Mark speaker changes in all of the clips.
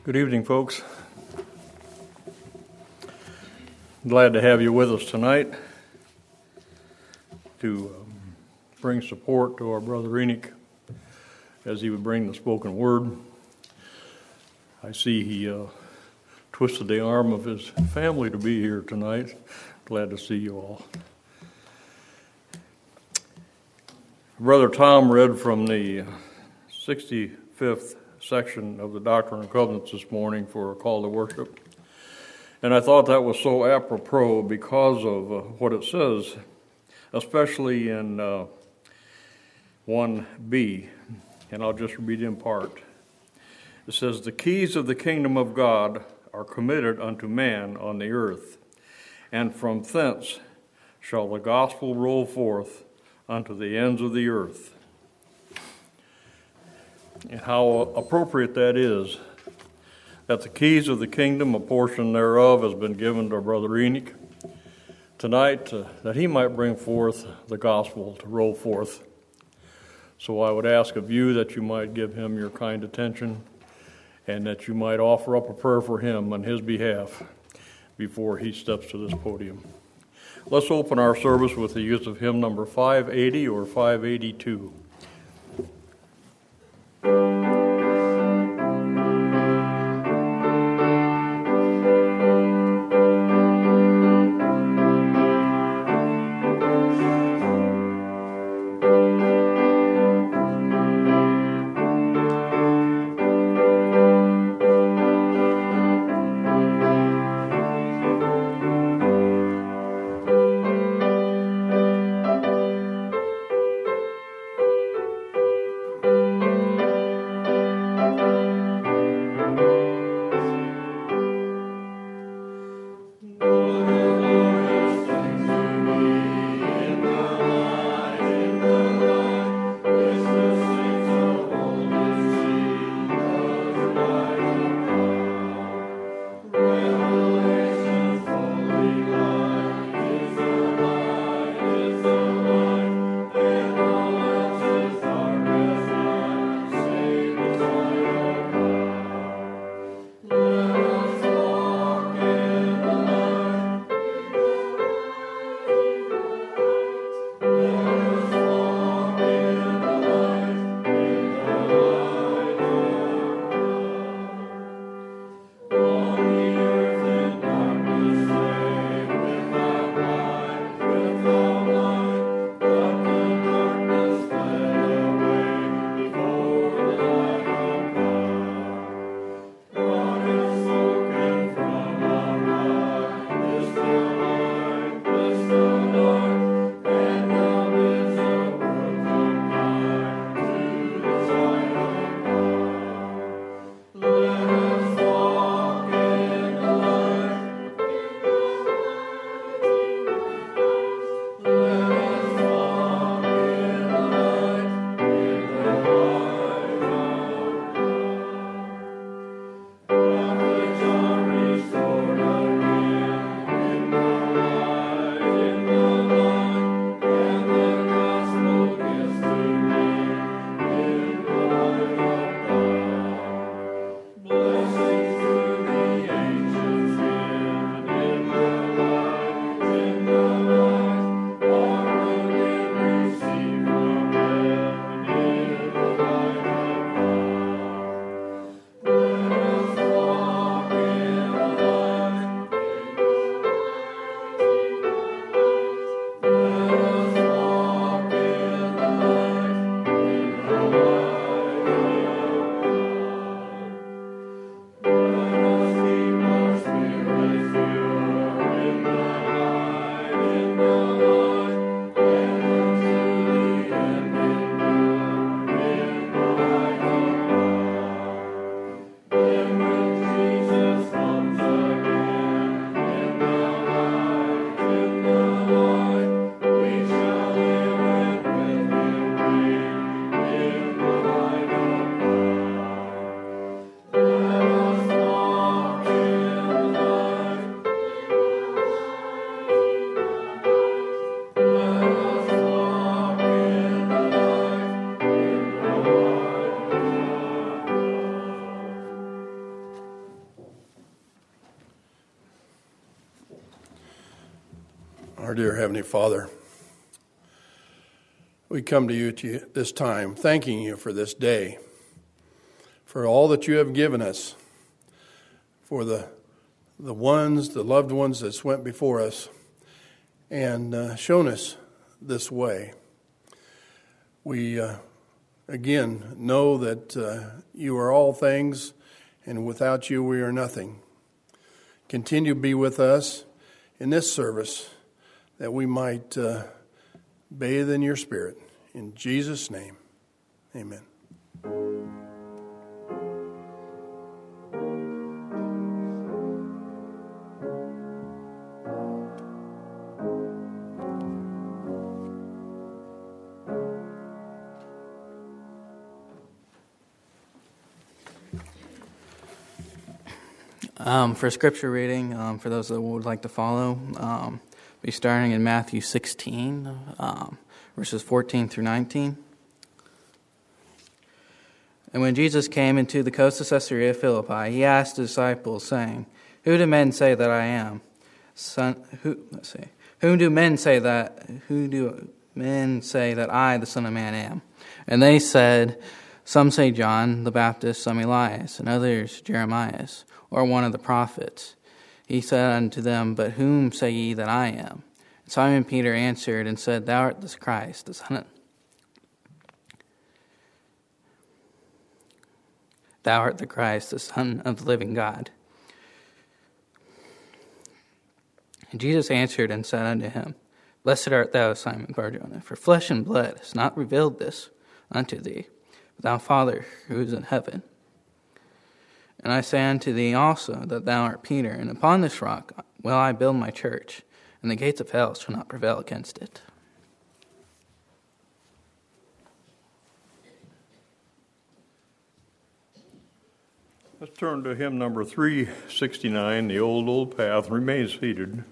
Speaker 1: Good evening, folks. Glad to have you with us tonight to bring support to our brother Enoch as he would bring the spoken word. I see he twisted the arm of his family to be here tonight. Glad to see you all. Brother Tom read from the 65th section of the Doctrine and Covenants this morning for a call to worship. And I thought that was so apropos because of what it says, especially in 1b, and I'll just read in part. It says, "The keys of the kingdom of God are committed unto man on the earth, and from thence shall the gospel roll forth unto the ends of the earth." And how appropriate that is, that the keys of the kingdom, a portion thereof, has been given to our brother Enoch tonight, that he might bring forth the gospel to roll forth. So I would ask of you that you might give him your kind attention, and that you might offer up a prayer for him on his behalf before he steps to this podium. Let's open our service with the use of hymn number 580 or 582.
Speaker 2: Our dear Heavenly Father, we come to you this time, thanking you for this day, for all that you have given us, for the loved ones that went before us and shown us this way. We, again, know that you are all things, and without you we are nothing. Continue to be with us in this service, that we might bathe in your Spirit. In Jesus' name, amen.
Speaker 3: For scripture reading, for those that would like to follow, be starting in Matthew 16, verses 14 through 19. And when Jesus came into the coast of Caesarea Philippi, he asked his disciples, saying, "Who do men say that I am? Who do men say that I, the Son of Man, am?" And they said, "Some say John the Baptist, some Elias, and others Jeremiah, or one of the prophets." He said unto them, "But whom say ye that I am?" And Simon Peter answered and said, "Thou art the Christ, the Son of the living God." And Jesus answered and said unto him, "Blessed art thou, Simon Bar-Jonah, for flesh and blood has not revealed this unto thee, but thou Father who is in heaven. And I say unto thee also that thou art Peter, and upon this rock will I build my church, and the gates of hell shall not prevail against it."
Speaker 1: Let's turn to hymn number 369, The Old Path. Remain seated.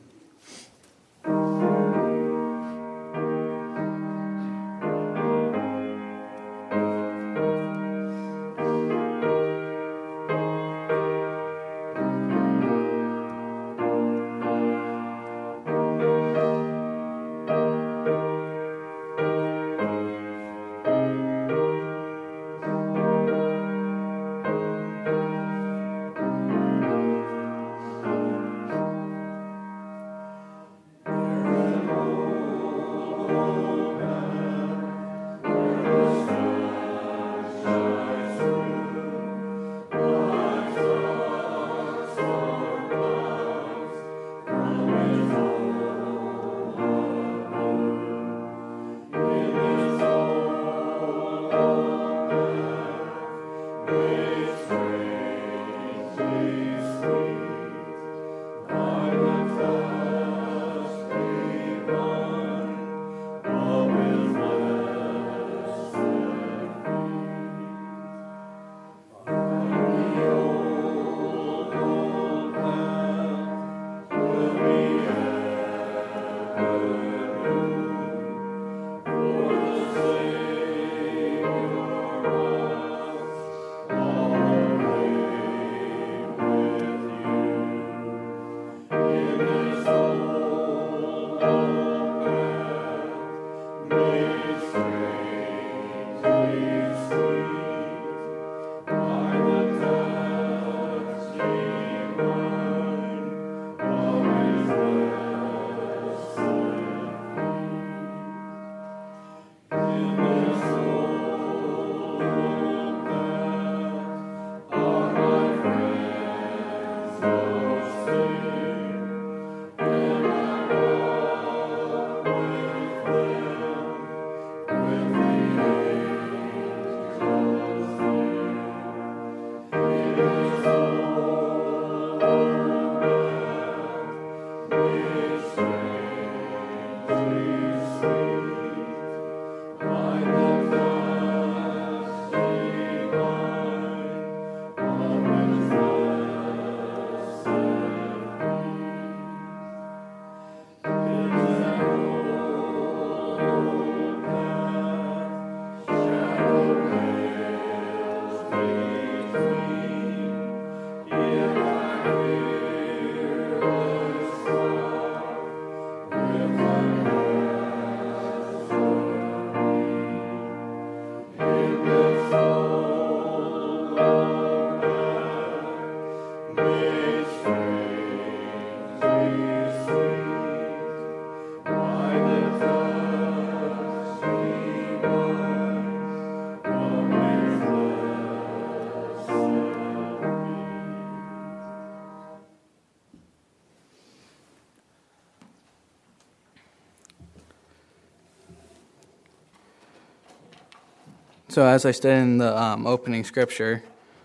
Speaker 3: So as I stated in the opening scripture,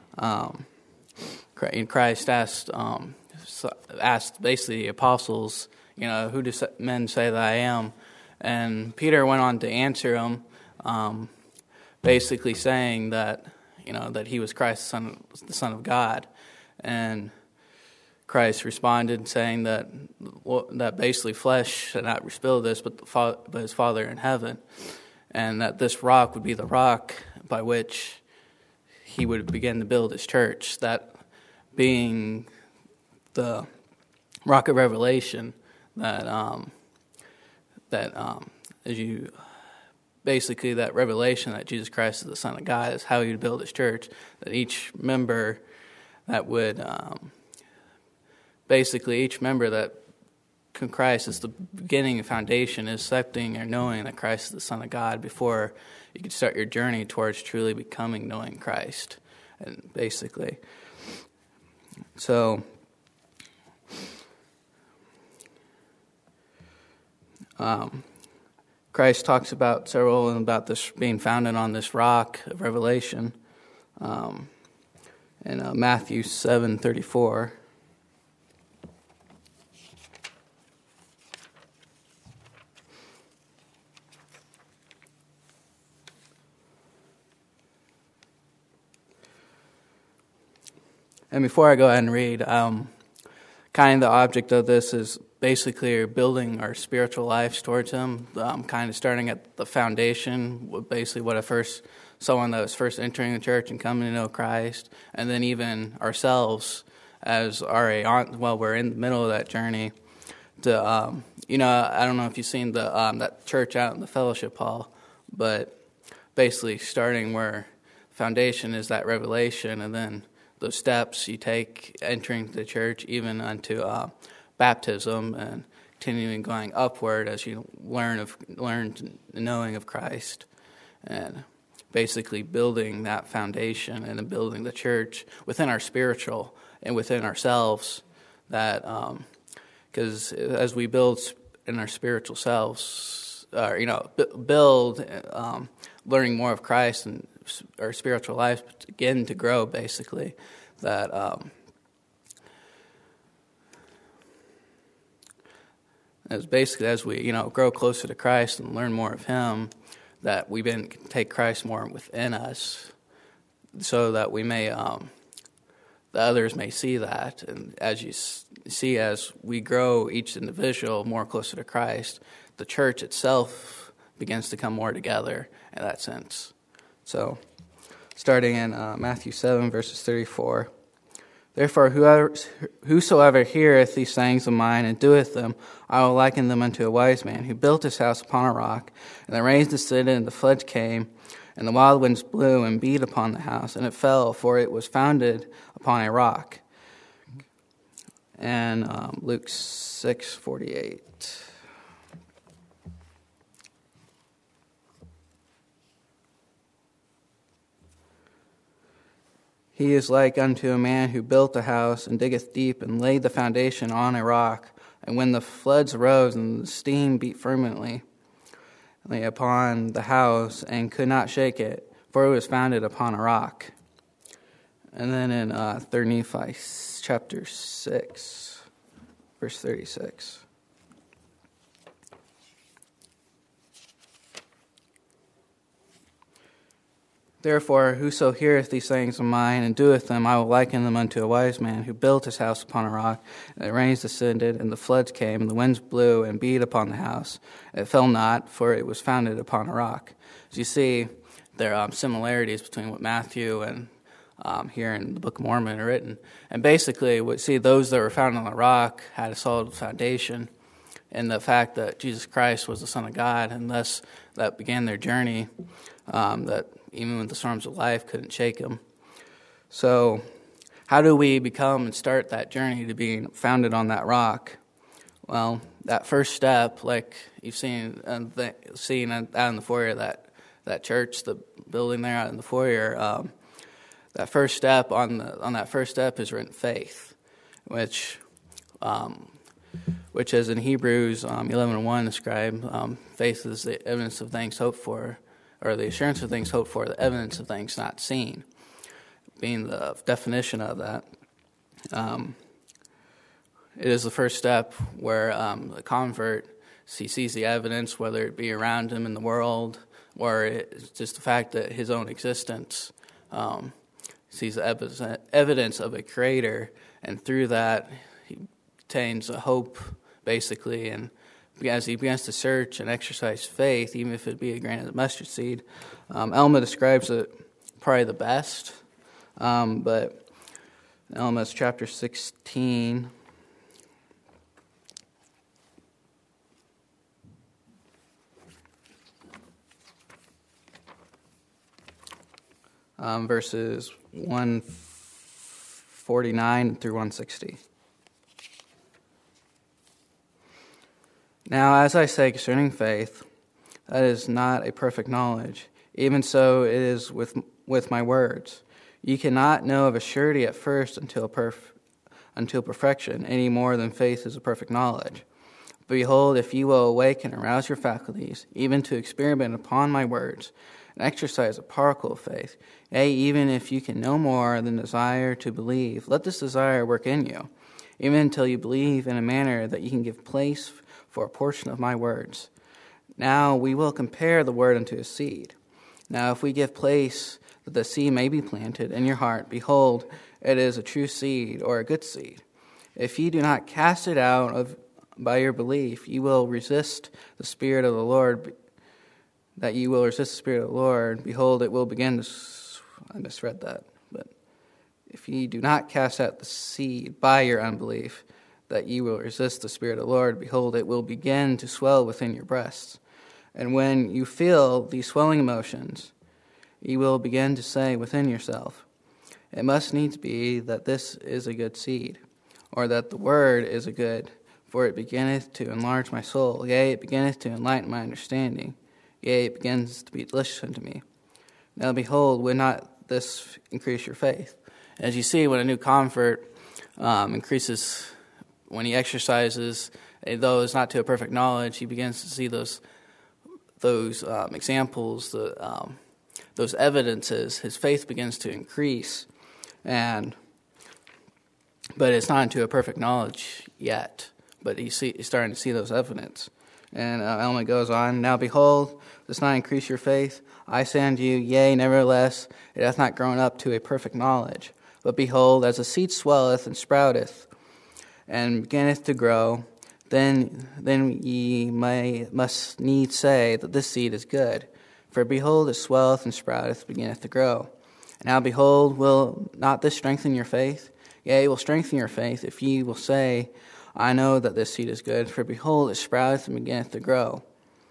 Speaker 3: Christ asked basically the apostles, who do men say that I am? And Peter went on to answer him, basically saying that, that he was Christ, the Son of God. And Christ responded saying that basically flesh had not revealed this, but his Father in heaven. And that this rock would be the rock by which he would begin to build his church, that being the rock of revelation, that that revelation that Jesus Christ is the Son of God is how he would build his church, that each member that would each member that Christ is the beginning and foundation, is accepting or knowing that Christ is the Son of God before you could start your journey towards truly knowing Christ. And basically, so Christ talks about about this being founded on this rock of revelation in Matthew 7:34. And before I go ahead and read, kind of the object of this is basically building our spiritual lives towards Him, kind of starting at the foundation, basically someone that was first entering the church and coming to know Christ, and then even ourselves as we're in the middle of that journey. To I don't know if you've seen that church out in the fellowship hall, but basically starting where foundation is that revelation, and then those steps you take entering the church, even unto baptism, and continuing going upward as you learn knowing of Christ, and basically building that foundation and building the church within our spiritual and within ourselves. That because as we build in our spiritual selves, build learning more of Christ, and our spiritual life begin to grow, basically, that as we grow closer to Christ and learn more of Him, that we can take Christ more within us, so that we may the others may see that. And as you see, as we grow each individual more closer to Christ, the church itself begins to come more together in that sense. So, starting in Matthew 7, verses 34. Therefore, whosoever heareth these sayings of mine and doeth them, I will liken them unto a wise man who built his house upon a rock, and the rains descended, and the floods came, and the wild winds blew and beat upon the house, and it fell, for it was founded upon a rock. And Luke 6:48. He is like unto a man who built a house, and diggeth deep, and laid the foundation on a rock. And when the floods arose, and the steam beat fervently upon the house, and could not shake it, for it was founded upon a rock. And then in 3 Nephi chapter 6, verse 36. Therefore, whoso heareth these sayings of mine and doeth them, I will liken them unto a wise man who built his house upon a rock. And the rains descended, and the floods came, and the winds blew and beat upon the house. It fell not, for it was founded upon a rock. As you see, there are similarities between what Matthew and here in the Book of Mormon are written. And basically, we see those that were founded on the rock had a solid foundation, and the fact that Jesus Christ was the Son of God, and thus that began their journey, that even when the storms of life couldn't shake them. So how do we become and start that journey to being founded on that rock? Well, that first step, like you've seen out in the foyer, that church, the building there out in the foyer, that first step on that first step is written faith, which is in Hebrews 11:1 described. Faith is the evidence of things hoped for, or the assurance of things hoped for, the evidence of things not seen, being the definition of that. It is the first step where the convert, he sees the evidence, whether it be around him in the world, or it's just the fact that his own existence sees the evidence of a creator, and through that he attains a hope, basically, and as he begins to search and exercise faith, even if it be a grain of the mustard seed. Alma describes it probably the best, but in Alma's chapter 16, verses 149 through 160. Now, as I say concerning faith, that is not a perfect knowledge. Even so it is with my words. You cannot know of a surety at first until perfection, any more than faith is a perfect knowledge. But behold, if you will awaken and arouse your faculties, even to experiment upon my words, and exercise a particle of faith, yea, even if you can no more than desire to believe, let this desire work in you, even until you believe in a manner that you can give place for a portion of my words. Now we will compare the word unto a seed. Now if we give place that the seed may be planted in your heart, behold, it is a true seed, or a good seed. If ye do not cast it out by your belief, you will resist the Spirit of the Lord, that you will resist the Spirit of the Lord. Behold, it will begin to... I misread that. But if ye do not cast out the seed by your unbelief, that ye will resist the Spirit of the Lord, behold, it will begin to swell within your breasts. And when you feel these swelling emotions, ye will begin to say within yourself, it must needs be that this is a good seed, or that the word is a good, for it beginneth to enlarge my soul, yea, it beginneth to enlighten my understanding, yea, it begins to be delicious unto me. Now behold, would not this increase your faith? As you see, when a new convert increases, when he exercises, though it's not to a perfect knowledge, he begins to see those examples, those evidences. His faith begins to increase, but it's not into a perfect knowledge yet. But he's starting to see those evidence. And Alma goes on, now behold, does not increase your faith? I say unto you, yea, nevertheless, it hath not grown up to a perfect knowledge. But behold, as a seed swelleth and sprouteth, and beginneth to grow, then ye must needs say that this seed is good. For behold, it swelleth and sprouteth, beginneth to grow. Now behold, will not this strengthen your faith? Yea, it will strengthen your faith, if ye will say, I know that this seed is good. For behold, it sprouteth and beginneth to grow.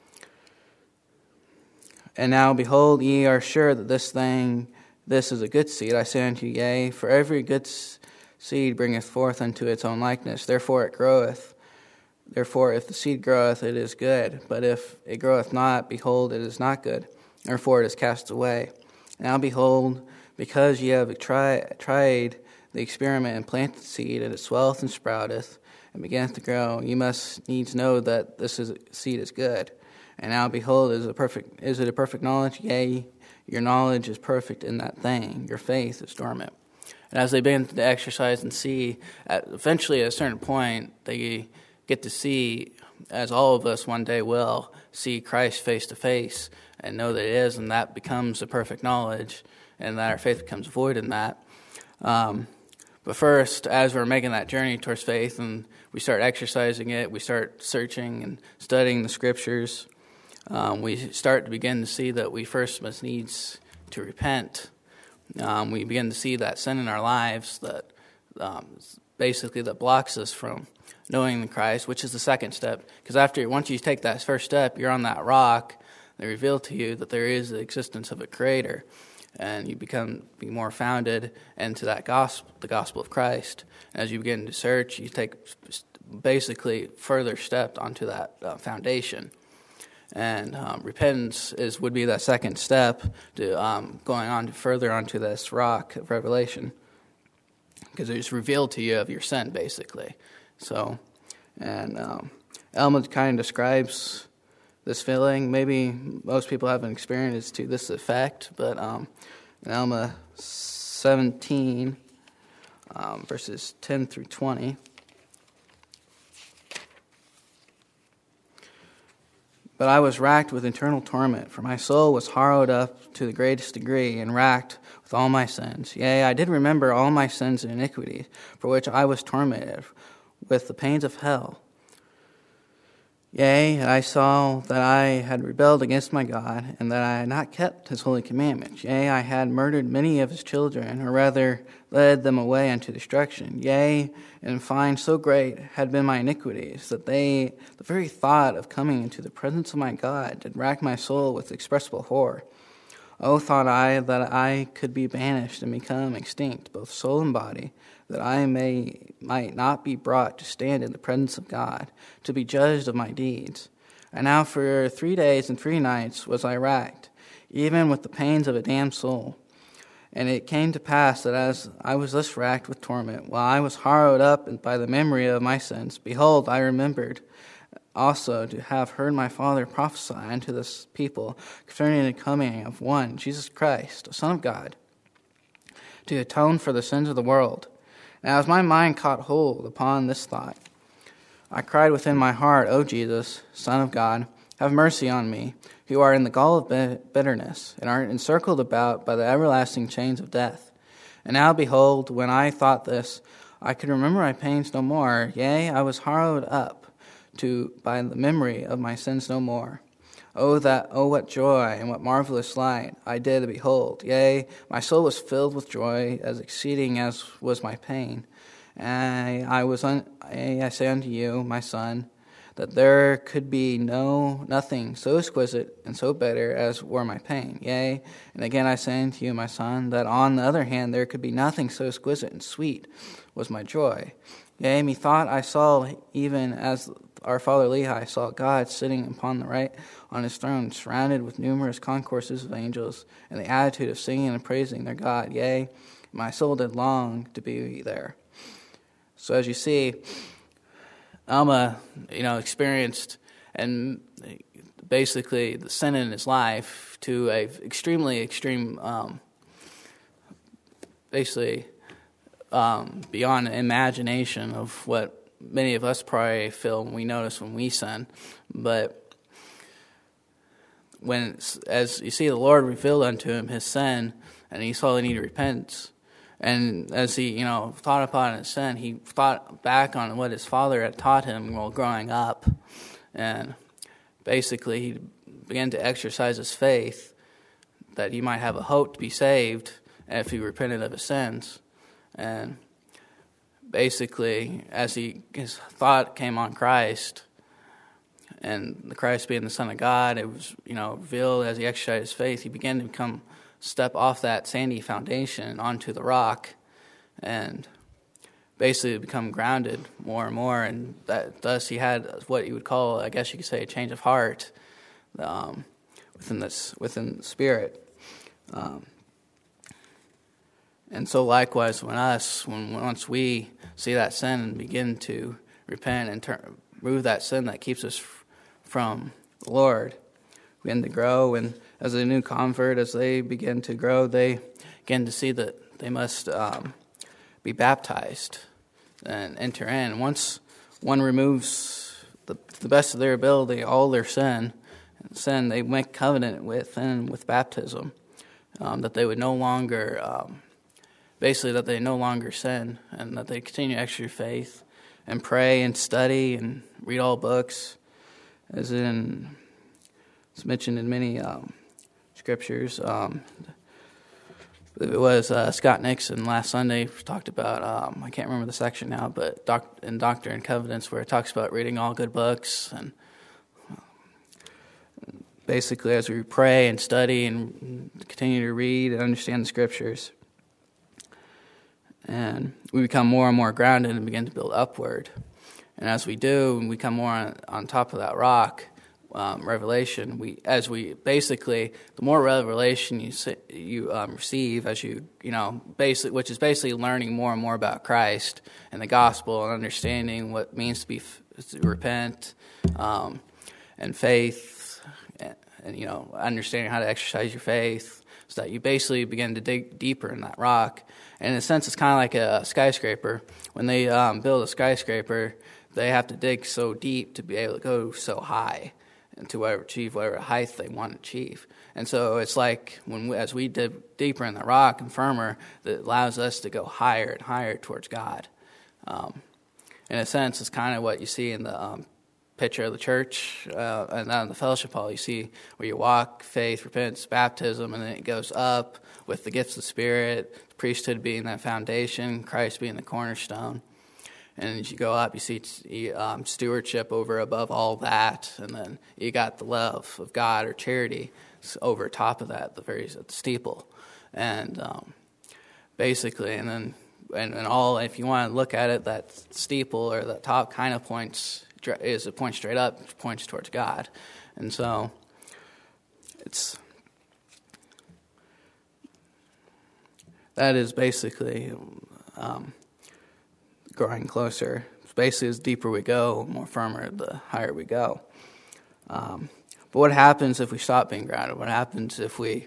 Speaker 3: And now behold, ye are sure that this is a good seed. I say unto you, yea, for every good seed bringeth forth unto its own likeness. Therefore it groweth. Therefore if the seed groweth, it is good. But if it groweth not, behold, it is not good. Therefore it is cast away. Now behold, because ye have tried the experiment and planted the seed, and it swelleth and sprouteth, and beginneth to grow, ye must needs know that seed is good. And now behold, is it a perfect knowledge? Yea, your knowledge is perfect in that thing. Your faith is dormant. And as they begin to exercise and see, eventually at a certain point, they get to see, as all of us one day will, see Christ face to face and know that it is, and that becomes a perfect knowledge, and that our faith becomes void in that. But first, as we're making that journey towards faith and we start exercising it, we start searching and studying the Scriptures, we start to begin to see that we first must needs to repent. We begin to see that sin in our lives that basically that blocks us from knowing Christ, which is the second step. Because once you take that first step, you're on that rock. They reveal to you that there is the existence of a Creator, and you be more founded into that gospel, the gospel of Christ. As you begin to search, you take basically further steps onto that foundation. And repentance would be that second step to going on to further onto this rock of revelation, because it's revealed to you of your sin, basically. So, and Alma kind of describes this feeling. Maybe most people haven't experienced to this effect, but in Alma 17, verses 10 through 20. But I was racked with eternal torment, for my soul was harrowed up to the greatest degree, and racked with all my sins. Yea, I did remember all my sins and iniquities, for which I was tormented with the pains of hell. Yea, and I saw that I had rebelled against my God, and that I had not kept his holy commandments. Yea, I had murdered many of his children, or rather led them away unto destruction. Yea, and in fine, so great had been my iniquities, that the very thought of coming into the presence of my God did rack my soul with inexpressible horror. Oh, thought I, that I could be banished and become extinct, both soul and body, that I might not be brought to stand in the presence of God, to be judged of my deeds. And now for 3 days and 3 nights was I racked, even with the pains of a damned soul. And it came to pass that as I was thus racked with torment, while I was harrowed up by the memory of my sins, behold, I remembered also to have heard my father prophesy unto this people concerning the coming of one, Jesus Christ, the Son of God, to atone for the sins of the world. Now as my mind caught hold upon this thought, I cried within my heart, O Jesus, Son of God, have mercy on me, who are in the gall of bitterness, and are encircled about by the everlasting chains of death. And now behold, when I thought this, I could remember my pains no more. Yea, I was harrowed up by the memory of my sins no more. Oh, what joy and what marvelous light I did behold. Yea, my soul was filled with joy, as exceeding as was my pain. And I say unto you, my son, that there could be nothing so exquisite and so better as were my pain. Yea, and again I say unto you, my son, that on the other hand there could be nothing so exquisite and sweet was my joy. Yea, methought I saw, even as our father Lehi saw God sitting upon the right on his throne, surrounded with numerous concourses of angels, in the attitude of singing and praising their God. Yea, my soul did long to be there. So as you see, Alma, experienced and basically the sin in his life to a extremely extreme, beyond imagination of what many of us probably feel when we notice when we sin. But as you see, the Lord revealed unto him his sin, and he saw the need to repent. And as he, thought upon his sin, he thought back on what his father had taught him while growing up. And basically, he began to exercise his faith that he might have a hope to be saved if he repented of his sins. And basically, as his thought came on Christ, and the Christ being the Son of God, it was, revealed as he exercised his faith, he began to step off that sandy foundation onto the rock, and basically become grounded more and more. And thus he had what you would call, I guess you could say, a change of heart within the spirit. And so likewise, once we see that sin and begin to repent and remove that sin that keeps us from the Lord, we begin to grow. And as a new convert, as they begin to grow, they begin to see that they must be baptized and enter in. Once one removes the best of their ability, all their sin, they make covenant with baptism, that they would no longer... Basically, that they no longer sin, and that they continue to exercise faith and pray and study and read all books, it's mentioned in many scriptures. It was Scott Nixon last Sunday talked about, I can't remember the section now, but in Doctrine and Covenants, where it talks about reading all good books. And basically, as we pray and study and continue to read and understand the scriptures, and we become more and more grounded and begin to build upward. And as we do, and we come more on top of that rock, revelation. The more revelation you receive, as which is basically learning more and more about Christ and the gospel, and understanding what it means to repent, and faith, and understanding how to exercise your faith, so that you basically begin to dig deeper in that rock. And in a sense, it's kind of like a skyscraper. When they build a skyscraper, they have to dig so deep to be able to go so high and to achieve whatever height they want to achieve. And so it's like as we dig deeper in the rock and firmer, that allows us to go higher and higher towards God. In a sense, it's kind of what you see in the picture of the church and on the fellowship hall. You see where you walk, faith, repentance, baptism, and then it goes up with the gifts of the Spirit, the priesthood being that foundation, Christ being the cornerstone. And as you go up, you see stewardship over above all that, and then you got the love of God or charity over top of that, at the steeple, and basically, and then all. If you want to look at it, that steeple or the top kind of points straight up, points towards God, and so that is basically. Growing closer. Basically, as deeper we go, more firmer, the higher we go. But what happens if we stop being grounded? What happens if we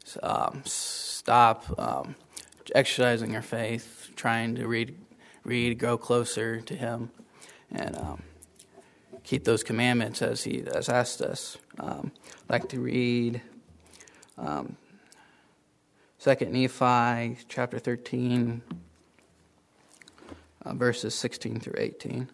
Speaker 3: stop exercising our faith, trying to read, grow closer to Him, and keep those commandments as He has asked us? I'd like to read 2 Nephi chapter 13. Verses 16 through 18.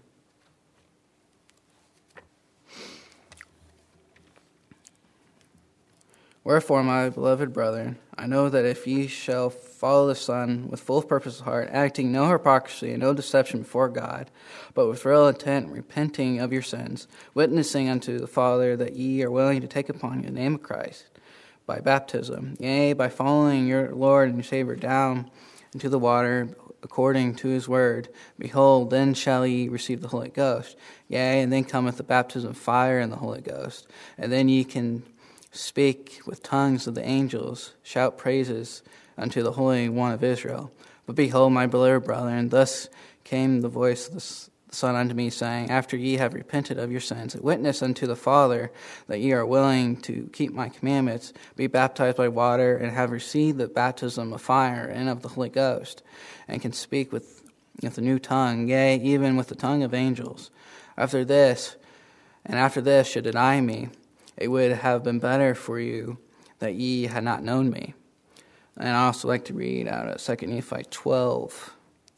Speaker 3: Wherefore, my beloved brethren, I know that if ye shall follow the Son with full purpose of heart, acting no hypocrisy and no deception before God, but with real intent, repenting of your sins, witnessing unto the Father that ye are willing to take upon you the name of Christ by baptism, yea, by following your Lord and your Savior down into the water, according to His word, behold, then shall ye receive the Holy Ghost. Yea, and then cometh the baptism of fire and the Holy Ghost. And then ye can speak with tongues of the angels, shout praises unto the Holy One of Israel. But behold, my beloved brethren, thus came the voice of the Son unto me, saying, after ye have repented of your sins, witness unto the Father that ye are willing to keep my commandments, be baptized by water, and have received the baptism of fire and of the Holy Ghost, and can speak with a new tongue, yea, even with the tongue of angels. After this should deny me, it would have been better for you that ye had not known me. And I also like to read out of 2 Nephi 12.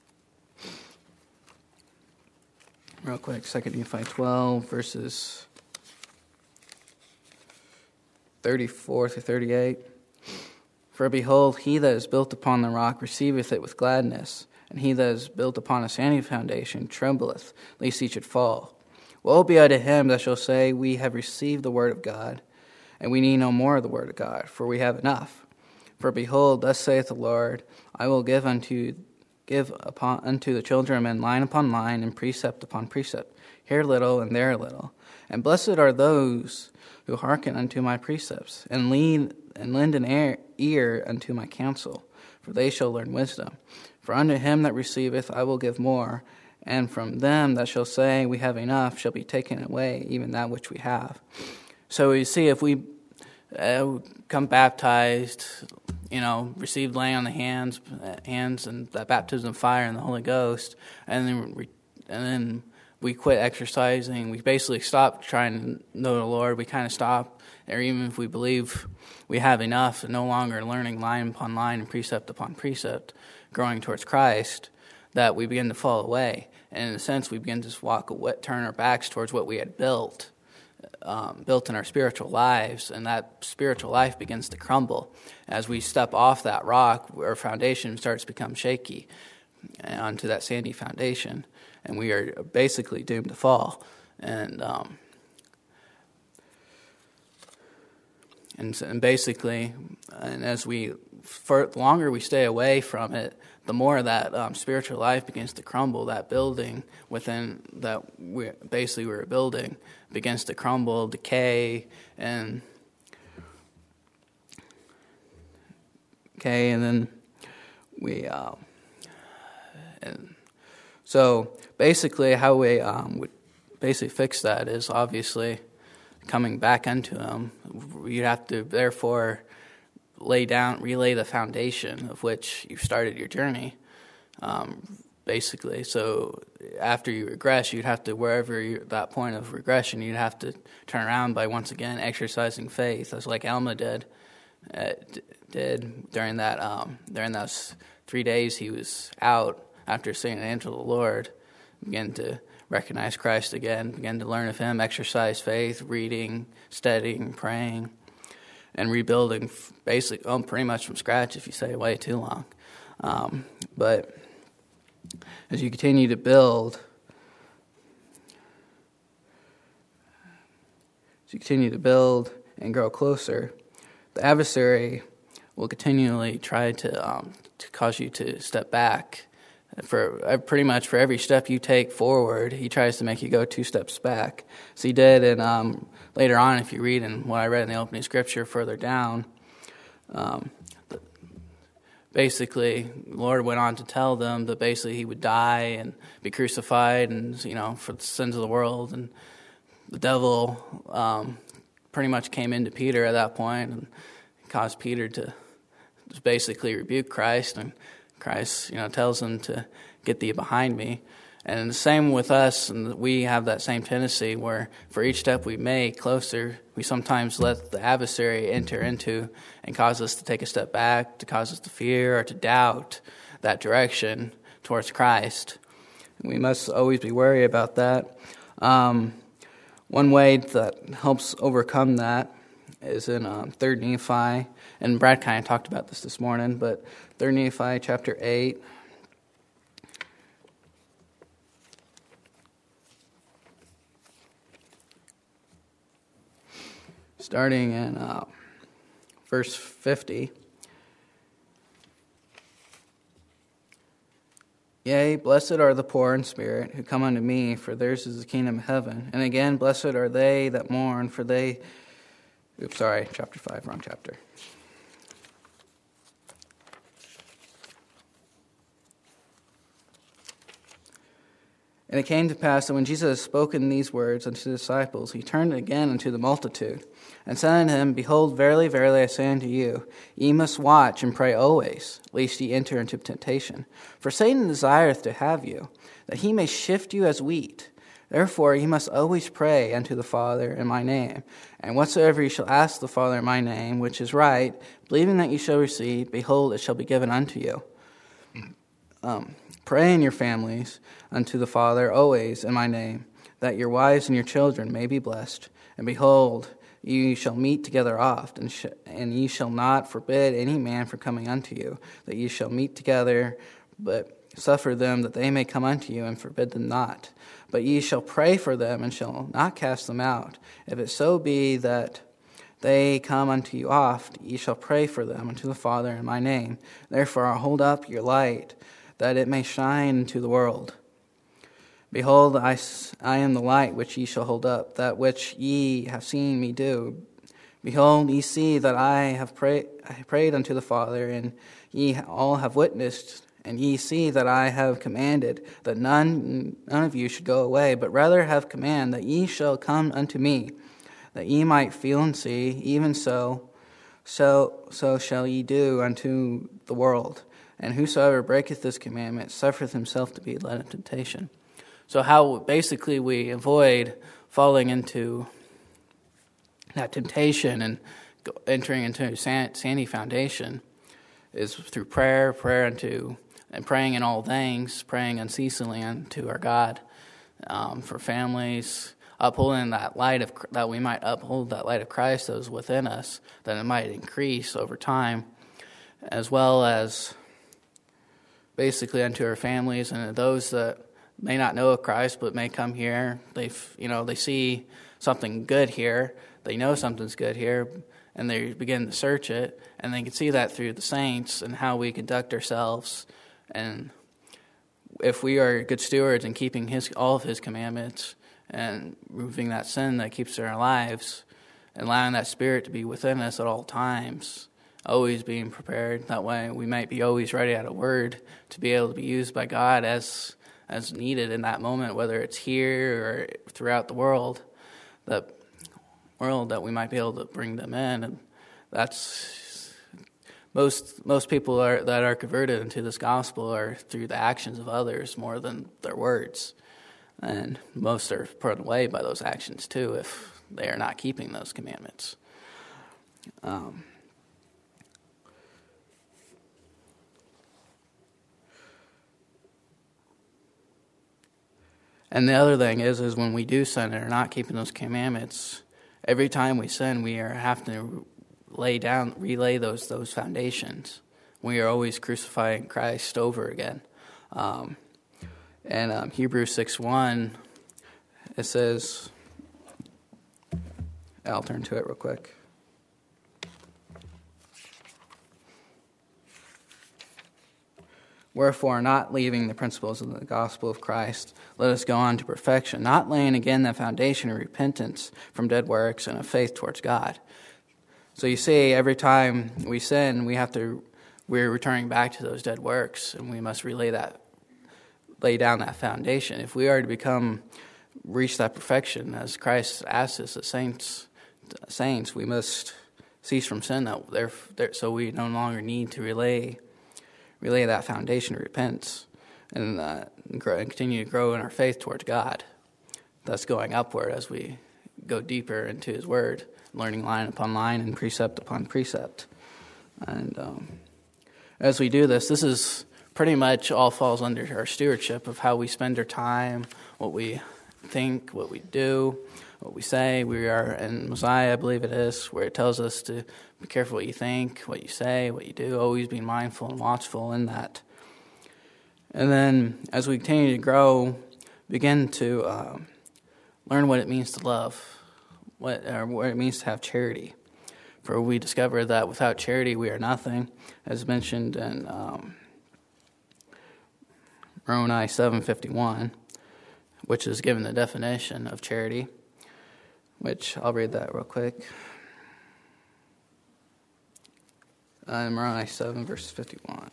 Speaker 3: Real quick, 2 Nephi 12, verses 34 to 38. For behold, he that is built upon the rock receiveth it with gladness, and he that is built upon a sandy foundation trembleth, lest he should fall. Woe be unto him that shall say, we have received the word of God, and we need no more of the word of God, for we have enough. For behold, thus saith the Lord, I will give unto the children of men line upon line, and precept upon precept, here little and there little. And blessed are those who hearken unto my precepts, and lend an ear unto my counsel, for they shall learn wisdom. For unto him that receiveth I will give more, and from them that shall say, we have enough, shall be taken away even that which we have. So you see, if we come baptized, received laying on the hands and that baptism of fire and the Holy Ghost, and then we quit exercising. We basically stop trying to know the Lord. We kind of stop, or even if we believe we have enough, and no longer learning line upon line and precept upon precept, growing towards Christ, that we begin to fall away. And in a sense, we begin to just turn our backs towards what we had built in our spiritual lives, and that spiritual life begins to crumble. As we step off that rock, our foundation starts to become shaky onto that sandy foundation, and we are basically doomed to fall. And basically, as the longer we stay away from it, the more that spiritual life begins to crumble. That building within that we were building begins to crumble, decay, and then we and so basically how we would basically fix that is obviously coming back unto him, you have to therefore relay the foundation of which you started your journey, basically. So after you regress, you'd have to, that point of regression, you'd have to turn around by once again exercising faith, as like Alma did during those 3 days he was out after seeing an angel of the Lord. Began to recognize Christ again, began to learn of him, exercise faith, reading, studying, praying, and rebuilding pretty much from scratch if you stay away too long. But as you continue to build, and grow closer, the adversary will continually try to cause you to step back. For pretty much for every step you take forward, he tries to make you go 2 steps back. So he did, and later on, if you read in what I read in the opening scripture further down, basically, the Lord went on to tell them that basically he would die and be crucified, and for the sins of the world. And the devil pretty much came into Peter at that point and caused Peter to just basically rebuke Christ, and Christ, tells him to get thee behind me. And the same with us, and we have that same tendency where for each step we make closer, we sometimes let the adversary enter into and cause us to take a step back, to cause us to fear or to doubt that direction towards Christ. And we must always be wary about that. One way that helps overcome that is in 3 Nephi, and Brad kind of talked about this morning, but 3 Nephi chapter 8. Starting in verse 50. Yea, blessed are the poor in spirit, who come unto me, for theirs is the kingdom of heaven. And again, blessed are they that mourn, for they... chapter 5, wrong chapter. And it came to pass that when Jesus had spoken these words unto the disciples, he turned again unto the multitude, and said unto them, Behold, verily, verily, I say unto you, ye must watch and pray always, lest ye enter into temptation. For Satan desireth to have you, that he may shift you as wheat. Therefore ye must always pray unto the Father in my name. And whatsoever ye shall ask the Father in my name, which is right, believing that ye shall receive, behold, it shall be given unto you. Pray in your families unto the Father always in my name, that your wives and your children may be blessed. And behold, ye shall meet together oft, and ye shall not forbid any man from coming unto you, that ye shall meet together, but suffer them that they may come unto you, and forbid them not. But ye shall pray for them, and shall not cast them out. If it so be that they come unto you oft, ye shall pray for them unto the Father in my name. Therefore hold up your light, that it may shine into the world. Behold, I am the light which ye shall hold up, that which ye have seen me do. Behold, ye see that I prayed unto the Father, and ye all have witnessed, and ye see that I have commanded that none of you should go away, but rather have command that ye shall come unto me, that ye might feel and see, even so shall ye do unto the world. And whosoever breaketh this commandment suffereth himself to be led into temptation. So how basically we avoid falling into that temptation and entering into sandy foundation is through prayer and praying in all things, praying unceasingly unto our God, for families, upholding that light that we might uphold that light of Christ that is within us, that it might increase over time, as well as basically unto our families and those that may not know of Christ but may come here. They see something good here, they know something's good here, and they begin to search it, and they can see that through the saints and how we conduct ourselves. And if we are good stewards in keeping all of his commandments and removing that sin that keeps in our lives, and allowing that Spirit to be within us at all times, always being prepared, that way we might be always ready at a word to be able to be used by God as needed in that moment, whether it's here or throughout the world, that world that we might be able to bring them in. And that's most people that are converted into this gospel are through the actions of others more than their words. And most are put away by those actions too if they are not keeping those commandments. And the other thing is when we do sin and are not keeping those commandments, every time we sin, we are having to relay those foundations. We are always crucifying Christ over again. And Hebrews 6:1, it says, I'll turn to it real quick. Wherefore, not leaving the principles of the gospel of Christ, let us go on to perfection, not laying again the foundation of repentance from dead works and of faith towards God. So you see, every time we sin, we're returning back to those dead works, and we must lay down that foundation. If we are to reach that perfection, as Christ asks us, the saints, we must cease from sin, so we no longer need to relay that foundation of repentance and continue to grow in our faith towards God, thus going upward as we go deeper into His Word, learning line upon line and precept upon precept. And as we do this is pretty much all falls under our stewardship of how we spend our time, what we think, what we do, what we say. We are in Mosiah, I believe it is, where it tells us to be careful what you think, what you say, what you do, always being mindful and watchful in that. And then as we continue to grow, begin to learn what it means to love, what it means to have charity. For we discover that without charity we are nothing, as mentioned in Moroni 7:51, which is given the definition of charity, which I'll read that real quick. Moroni 7, verse 51.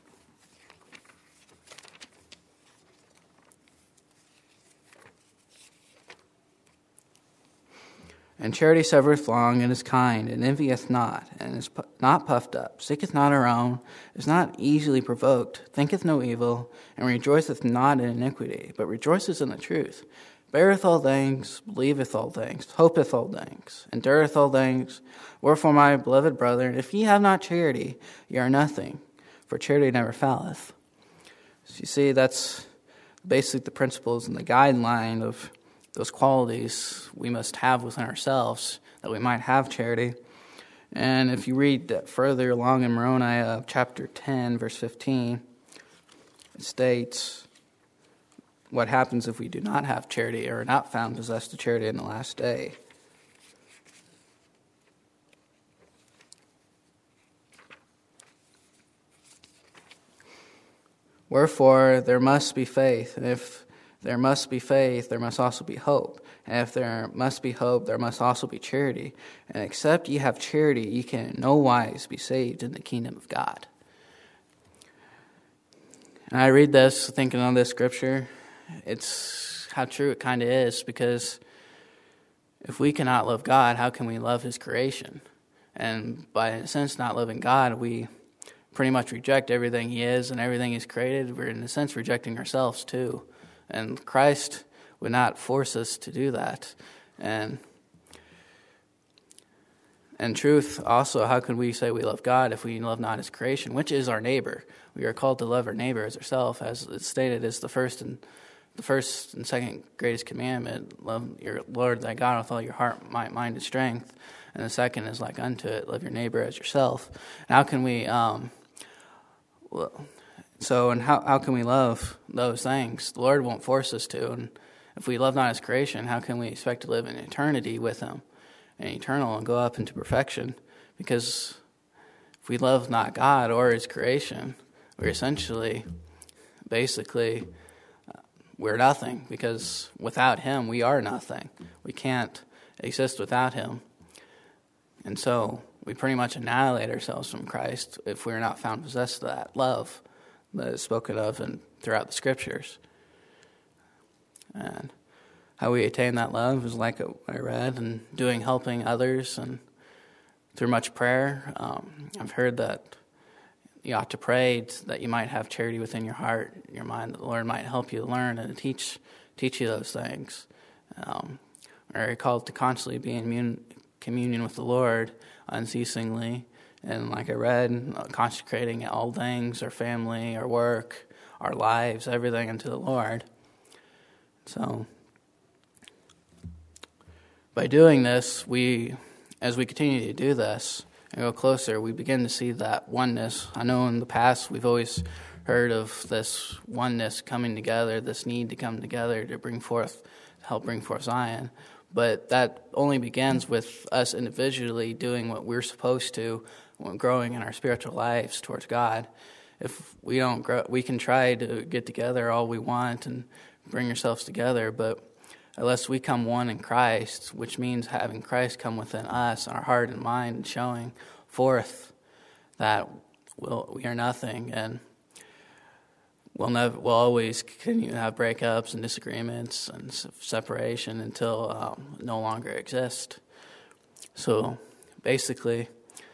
Speaker 3: And charity suffereth long, and is kind, and envieth not, and is not puffed up, seeketh not her own, is not easily provoked, thinketh no evil, and rejoiceth not in iniquity, but rejoiceth in the truth, beareth all things, believeth all things, hopeth all things, endureth all things. Wherefore, my beloved brethren, if ye have not charity, ye are nothing, for charity never faileth. So you see, that's basically the principles and the guideline of those qualities we must have within ourselves that we might have charity. And if you read that further along in Moroni chapter 10, verse 15, it states what happens if we do not have charity or are not found possessed of charity in the last day. Wherefore there must be faith, and if there must be faith, there must also be hope. And if there must be hope, there must also be charity. And except ye have charity, ye can in no wise be saved in the kingdom of God. And I read this, thinking on this scripture, it's how true it kind of is, because if we cannot love God, how can we love His creation? And by, in a sense, not loving God, we pretty much reject everything He is and everything He's created. We're, in a sense, rejecting ourselves, too. And Christ would not force us to do that. And truth, also, how can we say we love God if we love not His creation, which is our neighbor? We are called to love our neighbor as ourselves, as it's stated as the first and second greatest commandment. Love your Lord thy God with all your heart, mind, and strength. And the second is like unto it, love your neighbor as yourself. And how can we how can we love those things? The Lord won't force us to. And if we love not His creation, how can we expect to live in eternity with Him and eternal and go up into perfection? Because if we love not God or His creation, we're essentially, basically, we're nothing. Because without Him, we are nothing. We can't exist without Him. And so we pretty much annihilate ourselves from Christ if we're not found possessed of that love that is spoken of throughout the Scriptures. And how we attain that love is like I read, and helping others, and through much prayer. I've heard that you ought to pray that you might have charity within your heart, your mind, that the Lord might help you learn and teach you those things. We're called to constantly be in communion with the Lord unceasingly. And like I read, consecrating all things, our family, our work, our lives, everything unto the Lord. So, by doing this, as we continue to do this and go closer, we begin to see that oneness. I know in the past we've always heard of this oneness coming together, this need to come together to help bring forth Zion. But that only begins with us individually doing what we're supposed to, growing in our spiritual lives towards God. If we don't grow, we can try to get together all we want and bring ourselves together, but unless we come one in Christ, which means having Christ come within us, our heart and mind, and showing forth that we are nothing, and we'll always continue to have breakups and disagreements and separation until no longer exist. So basically,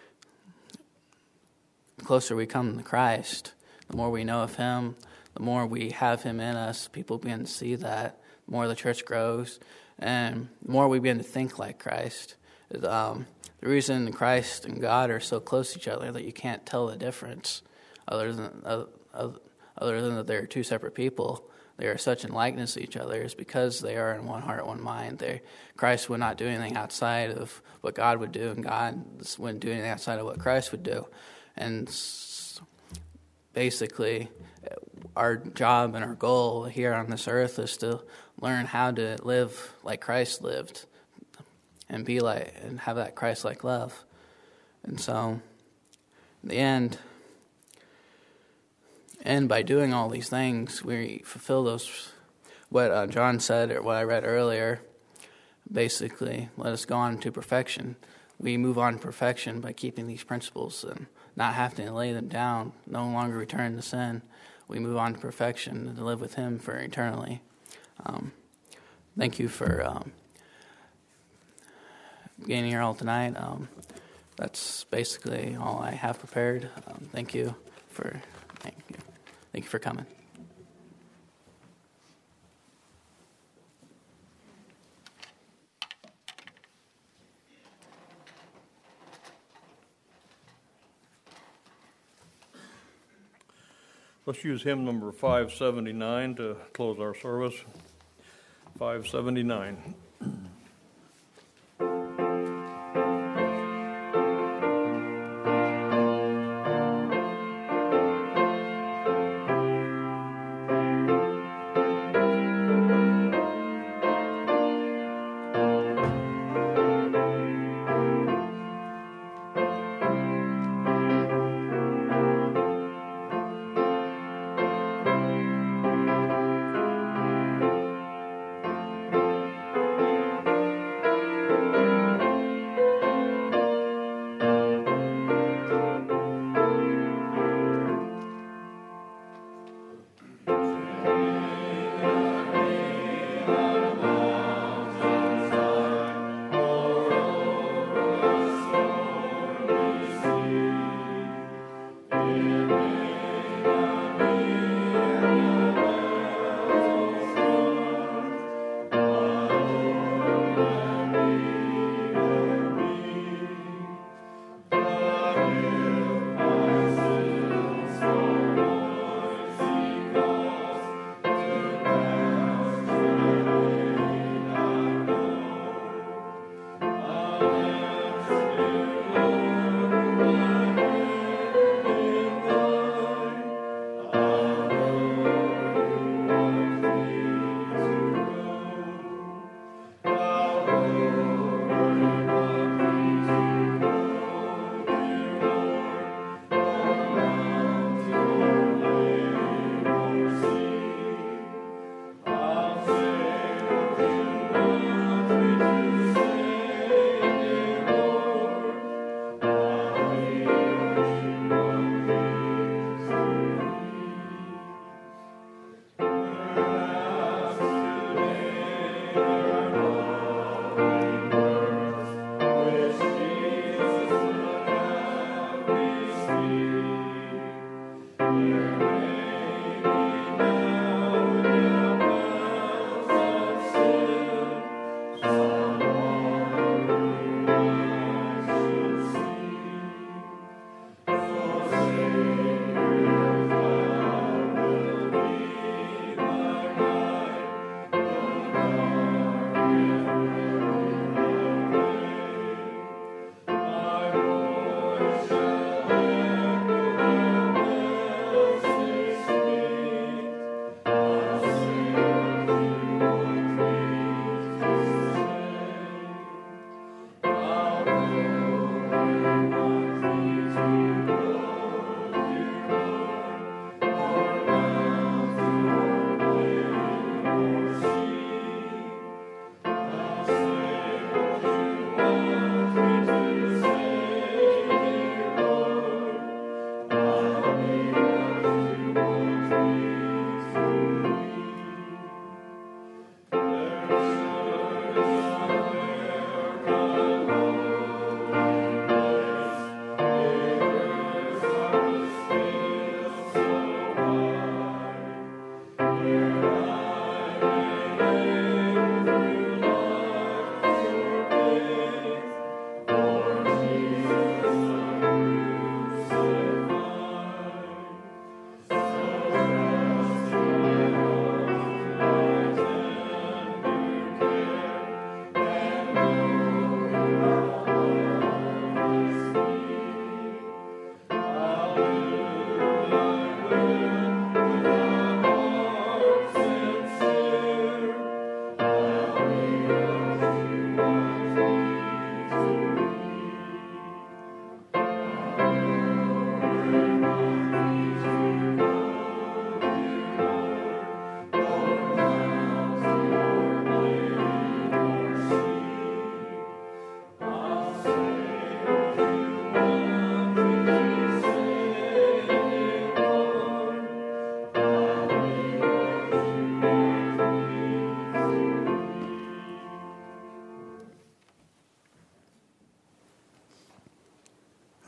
Speaker 3: the closer we come to Christ, the more we know of Him, the more we have Him in us, people begin to see that, the more the church grows, and the more we begin to think like Christ. The reason Christ and God are so close to each other that you can't tell the difference, other than that they're two separate people, they are such in likeness to each other, is because they are in one heart, one mind. Christ would not do anything outside of what God would do, and God wouldn't do anything outside of what Christ would do. And basically, our job and our goal here on this earth is to learn how to live like Christ lived, and have that Christ-like love. And so, in the end, and by doing all these things, we fulfill those, what John said, or what I read earlier, basically, let us go on to perfection. We move on to perfection by keeping these principles and not having to lay them down, no longer return to sin. We move on to perfection and to live with Him for eternally. Thank you for being here all tonight. That's basically all I have prepared. Thank you for coming.
Speaker 1: Let's use hymn number 579 to close our service. 579.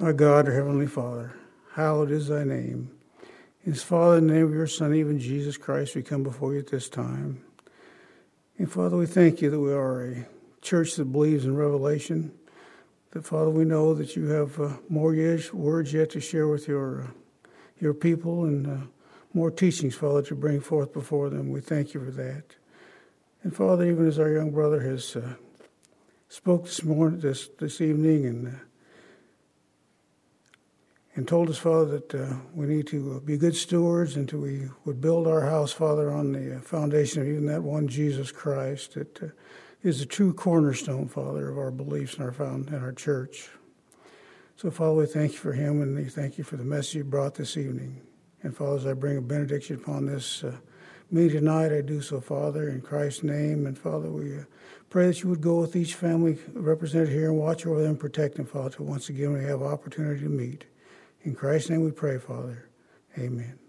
Speaker 4: Our God, our Heavenly Father, hallowed is thy name. In His Father, in the name of your Son, even Jesus Christ, we come before you at this time. And Father, we thank you that we are a church that believes in revelation. That, Father, we know that you have more words yet to share with your people and more teachings, Father, to bring forth before them. We thank you for that. And Father, even as our young brother has spoke this morning, this evening, and told us, Father, that we need to be good stewards and we would build our house, Father, on the foundation of even that one Jesus Christ that is the true cornerstone, Father, of our beliefs and our church. So, Father, we thank you for him, and we thank you for the message you brought this evening. And, Father, as I bring a benediction upon this meeting tonight, I do so, Father, in Christ's name. And, Father, we pray that you would go with each family represented here and watch over them and protect them, Father, till once again we have opportunity to meet. In Christ's name we pray, Father. Amen.